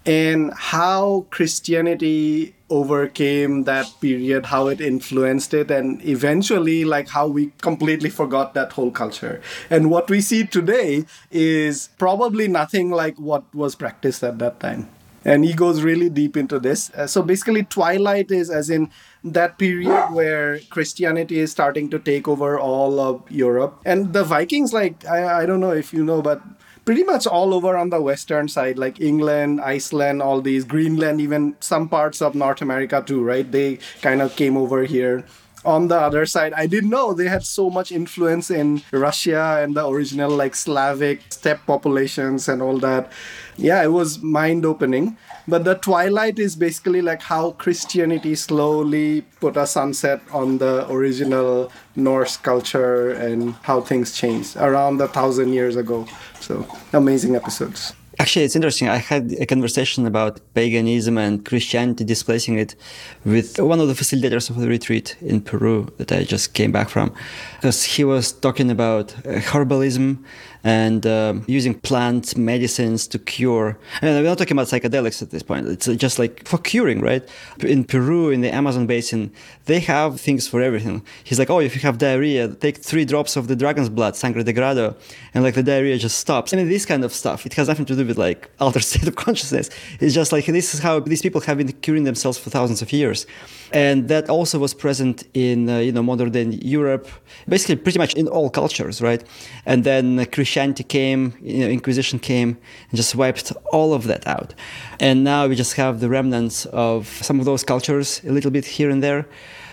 and how Christianity overcame that period, how it influenced it, and eventually like how we completely forgot that whole culture. And what we see today is probably nothing like what was practiced at that time. And he goes really deep into this. So basically, Twilight is as in that period where Christianity is starting to take over all of Europe. And the Vikings, like, I don't know if you know, but pretty much all over on the western side, like England, Iceland, all these, Greenland, even some parts of North America too, right? They kind of came over here. On the other side, I didn't know they had so much influence in Russia and the original like Slavic steppe populations and all that. Yeah, it was mind-opening. But the Twilight is basically like how Christianity slowly put a sunset on the original Norse culture and how things changed around 1,000 years ago. So amazing episodes. Actually, it's interesting. I had a conversation about paganism and Christianity displacing it with one of the facilitators of the retreat in Peru that I just came back from, because he was talking about herbalism and using plant medicines to cure. And we're not talking about psychedelics at this point. It's just like for curing, right? In Peru, in the Amazon basin, they have things for everything. He's like, oh, if you have diarrhea, take 3 drops of the dragon's blood, sangre de grado, and like the diarrhea just stops. I mean, this kind of stuff, it has nothing to do with like altered state of consciousness. It's just like, this is how these people have been curing themselves for thousands of years. And that also was present in, modern day Europe, basically pretty much in all cultures, right? And then Christianity came, Inquisition came and just wiped all of that out. And now we just have the remnants of some of those cultures a little bit here and there.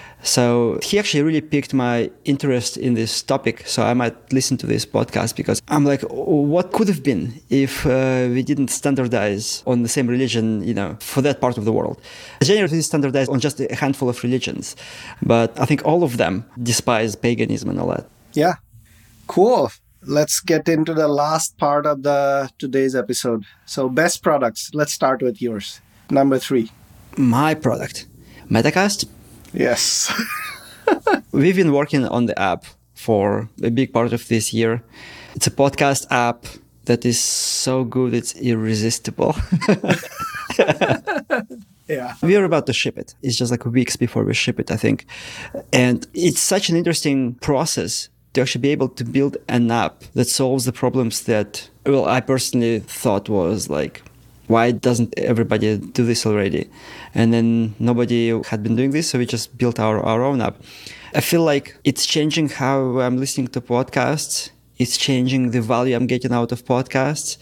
So he actually really piqued my interest in this topic. So I might listen to this podcast because I'm like, what could have been if we didn't standardize on the same religion, for that part of the world? Generally, we standardize on just a handful of religions, but I think all of them despise paganism and all that. Yeah, cool. Let's get into the last part of today's episode. So best products. Let's start with yours. Number 3. My product, Metacast. Yes. We've been working on the app for a big part of this year. It's a podcast app that is so good, it's irresistible. Yeah. We are about to ship it. It's just like weeks before we ship it, I think. And it's such an interesting process to actually be able to build an app that solves the problems that, I personally thought was like, why doesn't everybody do this already? And then nobody had been doing this, so we just built our own app. I feel like it's changing how I'm listening to podcasts. It's changing the value I'm getting out of podcasts.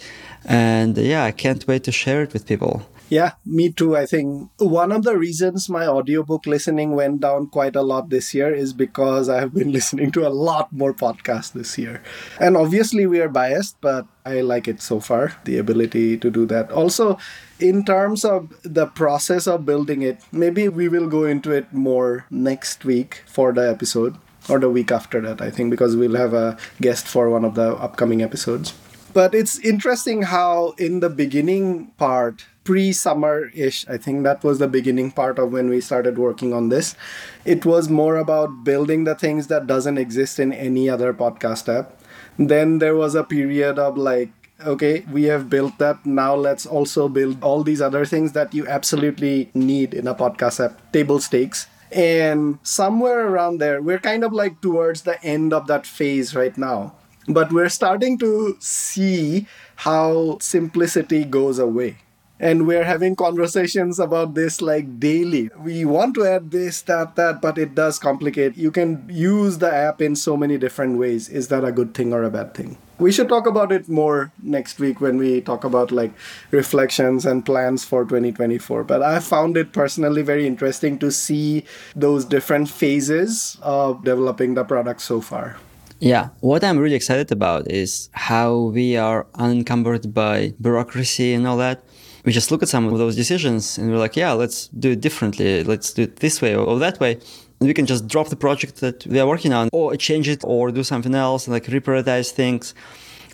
And I can't wait to share it with people. Yeah, me too. I think one of the reasons my audiobook listening went down quite a lot this year is because I have been listening to a lot more podcasts this year. And obviously we are biased, but I like it so far, the ability to do that. Also, in terms of the process of building it, maybe we will go into it more next week for the episode, or the week after that, I think, because we'll have a guest for one of the upcoming episodes. But it's interesting how in the beginning part, pre-summer-ish, I think that was the beginning part of when we started working on this. It was more about building the things that doesn't exist in any other podcast app. Then there was a period of like, okay, we have built that. Now let's also build all these other things that you absolutely need in a podcast app, table stakes. And somewhere around there, we're kind of like towards the end of that phase right now. But we're starting to see how simplicity goes away. And we're having conversations about this like daily. We want to add this, that, but it does complicate. You can use the app in so many different ways. Is that a good thing or a bad thing? We should talk about it more next week when we talk about like reflections and plans for 2024. But I found it personally very interesting to see those different phases of developing the product so far. Yeah, what I'm really excited about is how we are unencumbered by bureaucracy and all that. We just look at some of those decisions and we're like, yeah, let's do it differently. Let's do it this way or that way. And we can just drop the project that we are working on or change it or do something else and like reprioritize things.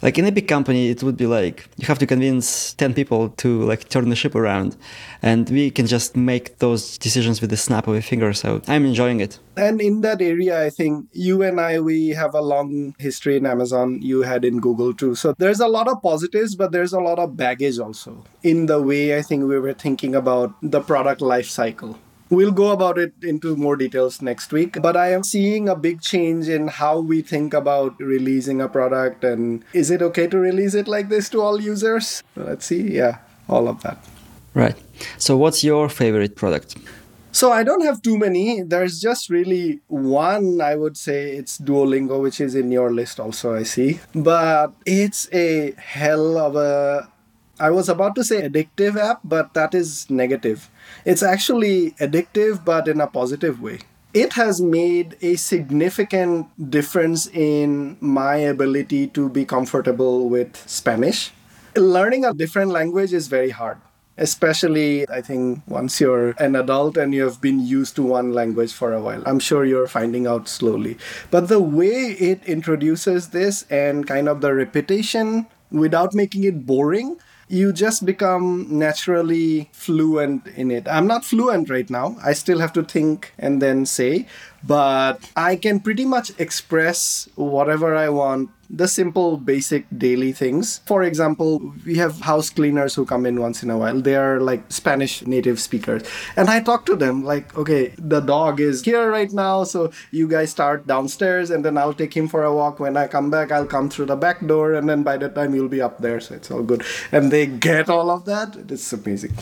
Like in a big company, it would be like you have to convince 10 people to like turn the ship around. And we can just make those decisions with the snap of a finger. So I'm enjoying it. And in that area, I think you and I, we have a long history in Amazon. You had in Google too. So there's a lot of positives, but there's a lot of baggage also in the way I think we were thinking about the product life cycle. We'll go about it into more details next week, but I am seeing a big change in how we think about releasing a product, and is it okay to release it like this to all users? Let's see. Yeah, all of that. Right. So what's your favorite product? So I don't have too many. There's just really one, I would say it's Duolingo, which is in your list also, I see. But it's a hell of a, I was about to say addictive app, but that is negative. It's actually addictive, but in a positive way. It has made a significant difference in my ability to be comfortable with Spanish. Learning a different language is very hard. Especially, I think, once you're an adult and you have been used to one language for a while. I'm sure you're finding out slowly. But the way it introduces this and kind of the repetition without making it boring, you just become naturally fluent in it. I'm not fluent right now. I still have to think and then say, but I can pretty much express whatever I want, the simple basic daily things. For example, we have house cleaners who come in once in a while. They are like Spanish native speakers. And I talk to them like, okay, the dog is here right now, so you guys start downstairs and then I'll take him for a walk. When I come back, I'll come through the back door and then by the time you'll be up there, so it's all good. And they get all of that. It's amazing.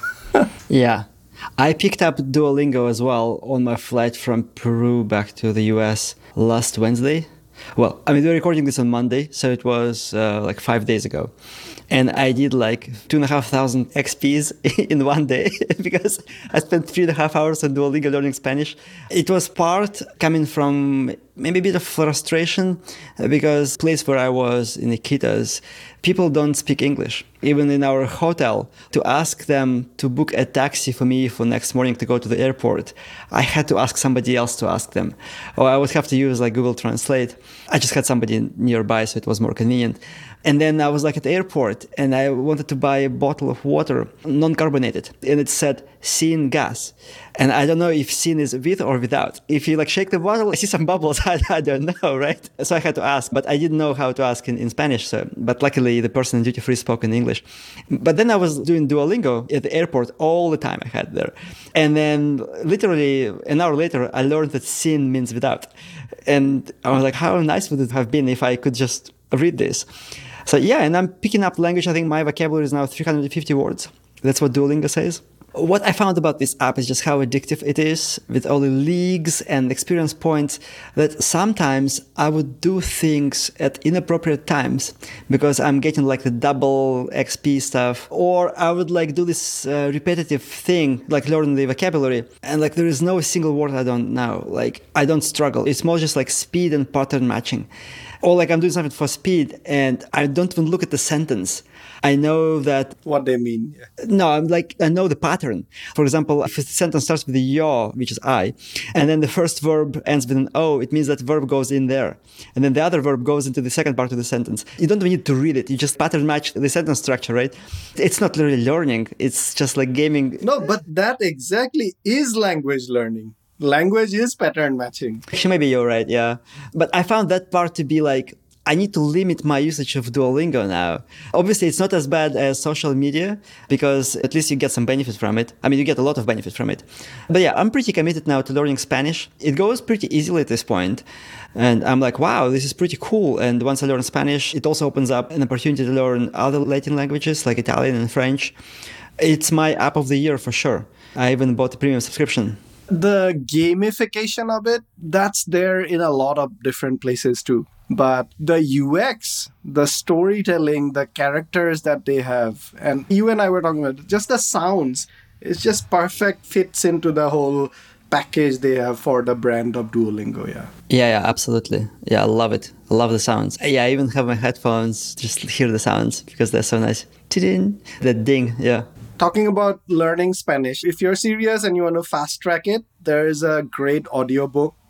Yeah. I picked up Duolingo as well on my flight from Peru back to the US last Wednesday. Well, I mean, we're recording this on Monday, so it was like 5 days ago. And I did like 2,500 XPs in one day because I spent 3.5 hours on Duolingo learning Spanish. It was part coming from maybe a bit of frustration because the place where I was in Iquitos, people don't speak English. Even in our hotel, to ask them to book a taxi for me for next morning to go to the airport, I had to ask somebody else to ask them. Or I would have to use like Google Translate. I just had somebody nearby, so it was more convenient. And then I was like at the airport and I wanted to buy a bottle of water, non-carbonated. And it said Sin gas. And I don't know if Sin is with or without. If you like shake the bottle, I see some bubbles. I don't know, right? So I had to ask, but I didn't know how to ask in Spanish. So, but luckily the person in duty free spoke in English. But then I was doing Duolingo at the airport all the time I had there. And then literally an hour later, I learned that Sin means without. And I was like, how nice would it have been if I could just read this? So yeah, and I'm picking up language. I think my vocabulary is now 350 words. That's what Duolingo says. What I found about this app is just how addictive it is with all the leagues and experience points that sometimes I would do things at inappropriate times because I'm getting like the double XP stuff, or I would like do this repetitive thing like learning the vocabulary and like there is no single word I don't know. Like I don't struggle. It's more just like speed and pattern matching. Or like I'm doing something for speed and I don't even look at the sentence. I know that... What they mean. Yeah. No, I know the pattern. For example, if a sentence starts with a yo, which is I, and then the first verb ends with an o, it means that verb goes in there. And then the other verb goes into the second part of the sentence. You don't even need to read it. You just pattern match the sentence structure, right? It's not really learning. It's just like gaming. No, but that exactly is language learning. Language is pattern matching. Actually, maybe you're right, yeah. But I found that part to be like, I need to limit my usage of Duolingo now. Obviously, it's not as bad as social media because at least you get some benefit from it. I mean, you get a lot of benefit from it. But yeah, I'm pretty committed now to learning Spanish. It goes pretty easily at this point. And I'm like, wow, this is pretty cool. And once I learn Spanish, it also opens up an opportunity to learn other Latin languages like Italian and French. It's my app of the year for sure. I even bought a premium subscription. The gamification of it, that's there in a lot of different places too. But the UX, the storytelling, the characters that they have, and you and I were talking about just the sounds, it's just perfect, fits into the whole package they have for the brand of Duolingo, yeah. Yeah, absolutely. Yeah, I love it. I love the sounds. Yeah, I even have my headphones, just hear the sounds because they're so nice. Tidin, that ding, yeah. Talking about learning Spanish, if you're serious and you want to fast track it, there is a great audiobook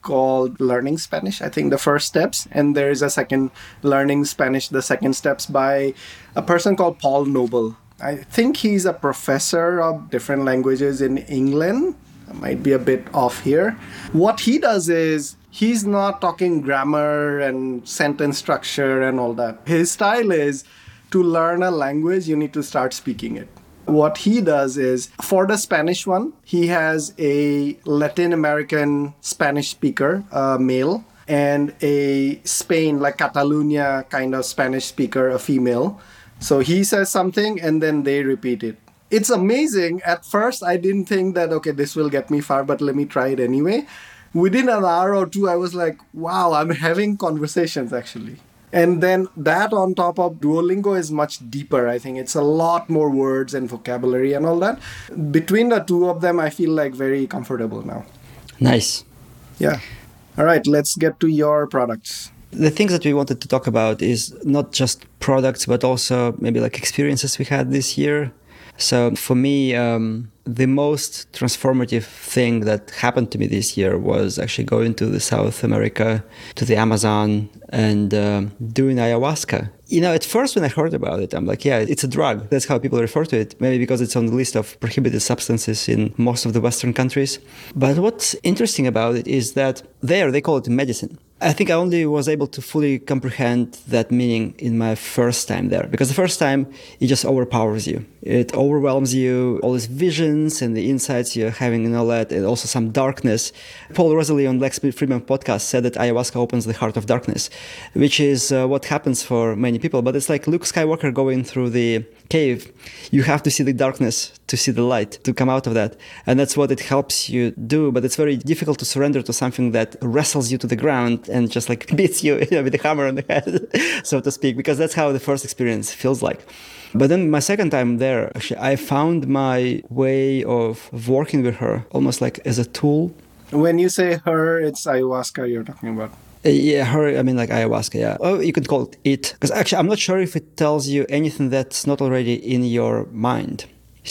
called Learning Spanish, I think the first steps. And there is a second, Learning Spanish, the second steps, by a person called Paul Noble. I think he's a professor of different languages in England. I might be a bit off here. What he does is he's not talking grammar and sentence structure and all that. His style is to learn a language, you need to start speaking it. What he does is, for the Spanish one, he has a Latin American Spanish speaker, a male, and a Spain, like Catalonia kind of Spanish speaker, a female. So he says something and then they repeat it. It's amazing. At first, I didn't think that, okay, this will get me far, but let me try it anyway. Within an hour or two, I was like, wow, I'm having conversations actually. And then that on top of Duolingo is much deeper. I think it's a lot more words and vocabulary and all that. Between the two of them, I feel like very comfortable now. Nice. Yeah. All right, let's get to your products. The things that we wanted to talk about is not just products, but also maybe like experiences we had this year. So for me, the most transformative thing that happened to me this year was actually going to the South America, to the Amazon, and doing ayahuasca. You know, at first when I heard about it, I'm like, yeah, it's a drug. That's how people refer to it. Maybe because it's on the list of prohibited substances in most of the Western countries. But what's interesting about it is that there they call it medicine. I think I only was able to fully comprehend that meaning in my first time there. Because the first time, it just overpowers you. It overwhelms you, all these visions and the insights you're having and all that, and also some darkness. Paul Rosalie on Lex Friedman podcast said that ayahuasca opens the heart of darkness, which is what happens for many people. But it's like Luke Skywalker going through the cave. You have to see the darkness to see the light, to come out of that. And that's what it helps you do. But it's very difficult to surrender to something that wrestles you to the ground and just like beats you, with a hammer on the head, so to speak, because that's how the first experience feels like. But then my second time there, actually, I found my way of working with her almost like as a tool. When you say her, it's ayahuasca you're talking about. Yeah, her, I mean like ayahuasca, yeah. Oh, you could call it. Because actually, I'm not sure if it tells you anything that's not already in your mind.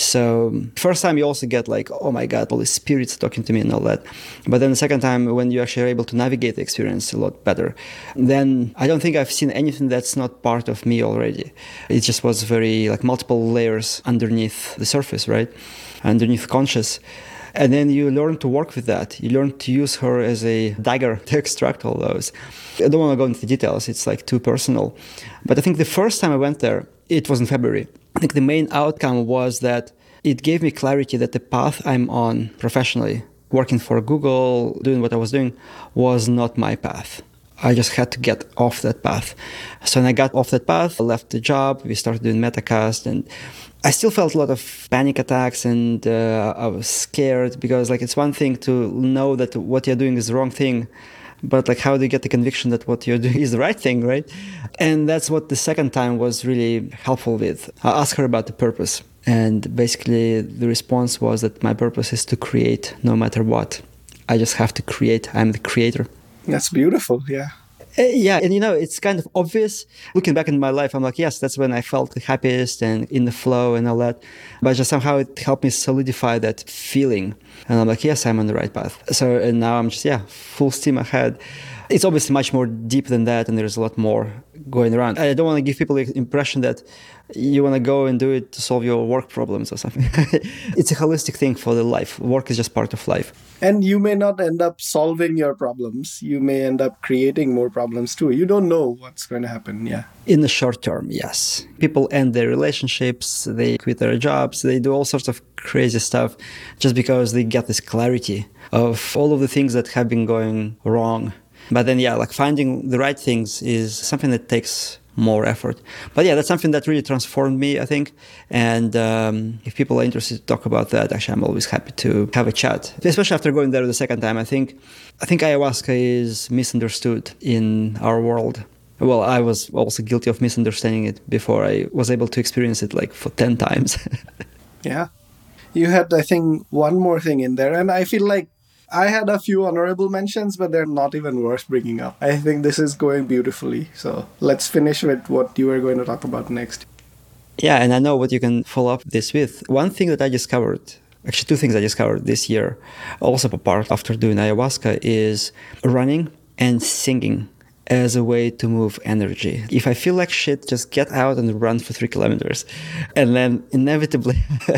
So first time you also get like, oh my God, all the spirits talking to me and all that. But then the second time when you actually are able to navigate the experience a lot better, then I don't think I've seen anything that's not part of me already. It just was very like multiple layers underneath the surface, right? Underneath conscious. And then you learn to work with that. You learn to use her as a dagger to extract all those. I don't want to go into the details. It's like too personal. But I think the first time I went there, it was in February. I think the main outcome was that it gave me clarity that the path I'm on professionally, working for Google, doing what I was doing, was not my path. I just had to get off that path. So when I got off that path, I left the job, we started doing Metacast, and I still felt a lot of panic attacks, and I was scared because like it's one thing to know that what you're doing is the wrong thing, but like how do you get the conviction that what you're doing is the right thing, right? And that's what the second time was really helpful with. I asked her about the purpose, and basically the response was that my purpose is to create no matter what. I just have to create. I'm the creator. That's beautiful, yeah. Yeah, and you know, it's kind of obvious. Looking back in my life, I'm like, yes, that's when I felt the happiest and in the flow and all that. But just somehow it helped me solidify that feeling. And I'm like, yes, I'm on the right path. So and now I'm just, full steam ahead. It's obviously much more deep than that, and there's a lot more going around. I don't want to give people the impression that you want to go and do it to solve your work problems or something. It's a holistic thing for the life. Work is just part of life. And you may not end up solving your problems. You may end up creating more problems too. You don't know what's going to happen, yeah. In the short term, yes. People end their relationships, they quit their jobs, they do all sorts of crazy stuff just because they get this clarity of all of the things that have been going wrong. But then, like finding the right things is something that takes more effort. But that's something that really transformed me, I think. And if people are interested to talk about that, actually, I'm always happy to have a chat. Especially after going there the second time, I think ayahuasca is misunderstood in our world. Well, I was also guilty of misunderstanding it before I was able to experience it like for 10 times. Yeah. You had, I think, one more thing in there. And I feel like I had a few honorable mentions, but they're not even worth bringing up. I think this is going beautifully. So let's finish with what you are going to talk about next. Yeah, and I know what you can follow up this with. One thing that I discovered actually two things I discovered this year, also apart after doing ayahuasca, is running and singing as a way to move energy. If I feel like shit, just get out and run for 3 kilometers. And then inevitably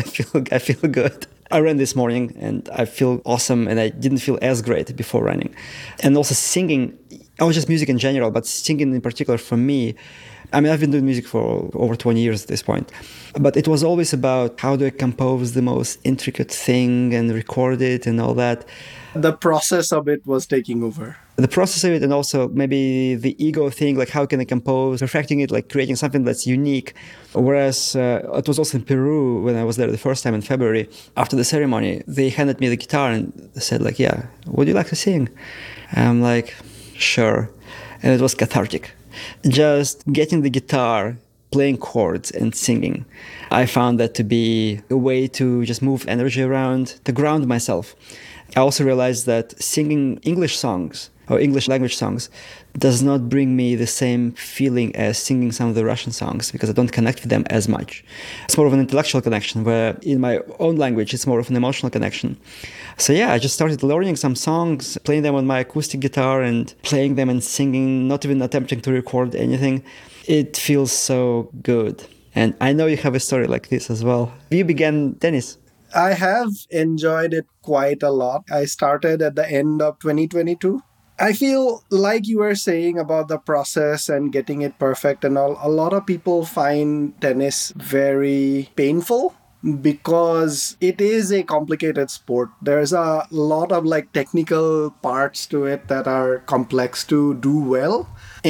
I feel good. I ran this morning and I feel awesome, and I didn't feel as great before running. And also singing, I was just music in general, but singing in particular for me, I mean, I've been doing music for over 20 years at this point, but it was always about how do I compose the most intricate thing and record it and all that. The process of it was taking over. The process of it, and also maybe the ego thing, like how can I compose, perfecting it, like creating something that's unique. Whereas it was also in Peru when I was there the first time in February. After the ceremony, they handed me the guitar and said like, yeah, would you like to sing? And I'm like, sure. And it was cathartic. Just getting the guitar, playing chords and singing. I found that to be a way to just move energy around, to ground myself. I also realized that singing English songs or English language songs does not bring me the same feeling as singing some of the Russian songs, because I don't connect with them as much. It's more of an intellectual connection, where in my own language, it's more of an emotional connection. So yeah, I just started learning some songs, playing them on my acoustic guitar and playing them and singing, not even attempting to record anything. It feels so good. And I know you have a story like this as well. You began tennis. I have enjoyed it quite a lot. I started at the end of 2022. I feel like you were saying about the process and getting it perfect and all. A lot of people find tennis very painful because it is a complicated sport. There's a lot of like technical parts to it that are complex to do well.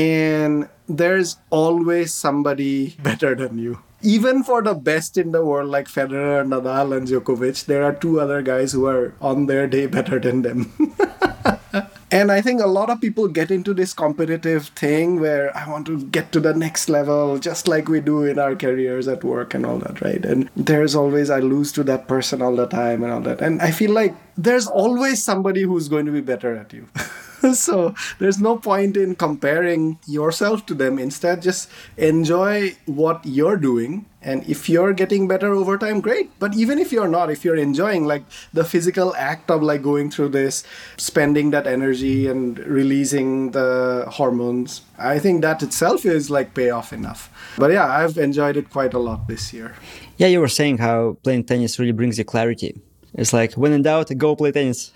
And there's always somebody better than you. Even for the best in the world, like Federer, Nadal, and Djokovic, there are two other guys who are on their day better than them. And I think a lot of people get into this competitive thing where I want to get to the next level, just like we do in our careers at work and all that, right? And there's always, I lose to that person all the time and all that. And I feel like there's always somebody who's going to be better at you. So there's no point in comparing yourself to them. Instead, just enjoy what you're doing. And if you're getting better over time, great. But even if you're not, if you're enjoying like the physical act of like going through this, spending that energy and releasing the hormones, I think that itself is like payoff enough. But yeah, I've enjoyed it quite a lot this year. Yeah, you were saying how playing tennis really brings you clarity. It's like, when in doubt, go play tennis.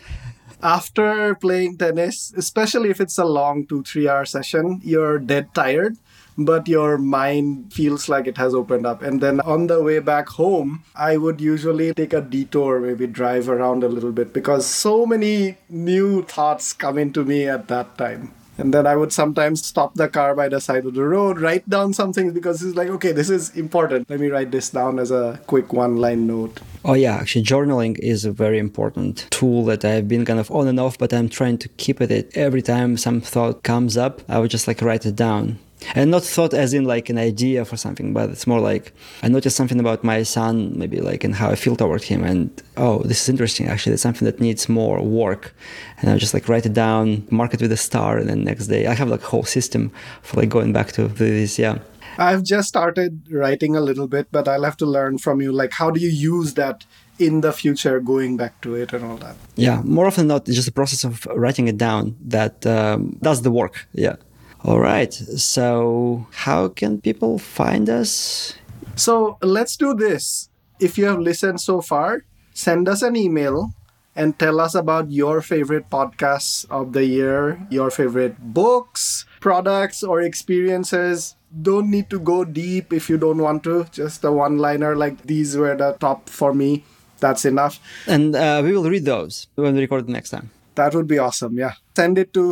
After playing tennis, especially if it's a long 2-3 hour session, you're dead tired, but your mind feels like it has opened up. And then on the way back home, I would usually take a detour, maybe drive around a little bit, because so many new thoughts come into me at that time. And then I would sometimes stop the car by the side of the road, write down something, because it's like, okay, this is important. Let me write this down as a quick one-line note. Oh yeah, actually journaling is a very important tool that I've been kind of on and off, but I'm trying to keep at it. Every time some thought comes up, I would just like write it down. And not thought as in like an idea for something, but it's more like I noticed something about my son, maybe like, and how I feel toward him. And oh, this is interesting. Actually, it's something that needs more work. And I just like write it down, mark it with a star. And then next day I have like a whole system for like going back to this. Yeah. I've just started writing a little bit, but I'll have to learn from you. Like, how do you use that in the future, going back to it and all that? Yeah. More often than not, it's just the process of writing it down that does the work. Yeah. All right. So how can people find us? So let's do this. If you have listened so far, send us an email and tell us about your favorite podcasts of the year, your favorite books, products, or experiences. Don't need to go deep if you don't want to. Just a one-liner like these were the top for me. That's enough. And we will read those when we record it next time. That would be awesome, yeah. Send it to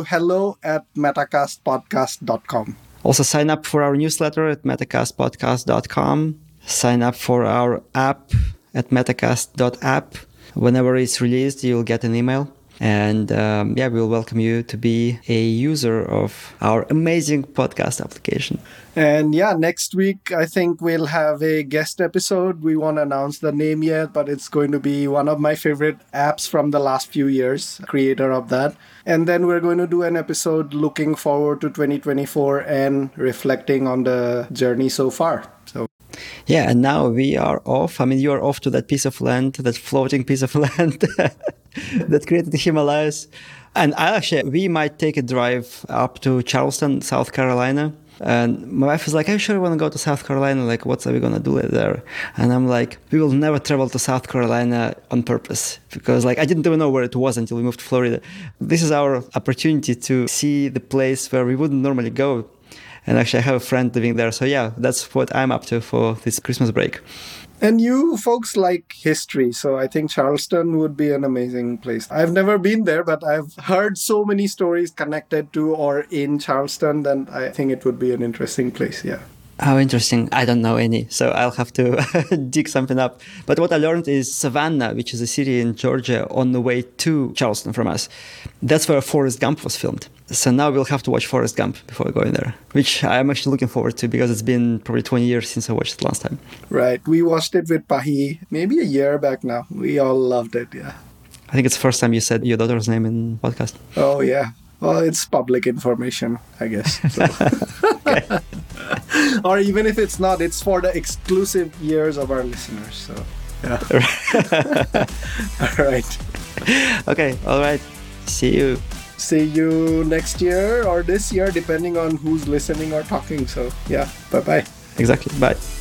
hello@metacastpodcast.com. Also sign up for our newsletter at metacastpodcast.com. Sign up for our app at metacast.app. Whenever it's released, you'll get an email. And yeah, we'll welcome you to be a user of our amazing podcast application. And yeah, next week, I think we'll have a guest episode. We won't announce the name yet, but it's going to be one of my favorite apps from the last few years, creator of that. And then we're going to do an episode looking forward to 2024 and reflecting on the journey so far. So Yeah, and now we are off. I mean, you are off to that piece of land, that floating piece of land that created the Himalayas. And we might take a drive up to Charleston, South Carolina. And my wife is like, "Are you sure you want to go to South Carolina? Like, what are we going to do there?" And I'm like, "We will never travel to South Carolina on purpose." Because like, I didn't even know where it was until we moved to Florida. This is our opportunity to see the place where we wouldn't normally go. And actually, I have a friend living there. So yeah, that's what I'm up to for this Christmas break. And you folks like history, so I think Charleston would be an amazing place. I've never been there, but I've heard so many stories connected to or in Charleston, and I think it would be an interesting place, yeah. How interesting. I don't know any, so I'll have to dig something up. But what I learned is Savannah, which is a city in Georgia on the way to Charleston from us. That's where Forrest Gump was filmed. So now we'll have to watch Forrest Gump before going there, which I'm actually looking forward to because it's been probably 20 years since I watched it last time. Right. We watched it with Pahi maybe a year back now. We all loved it, yeah. I think it's the first time you said your daughter's name in podcast. Oh, yeah. Well, it's public information, I guess. So. Or even if it's not, it's for the exclusive ears of our listeners. So, yeah. All right. Okay. All right. See you. See you next year or this year, depending on who's listening or talking. So, yeah. Bye-bye. Exactly. Bye.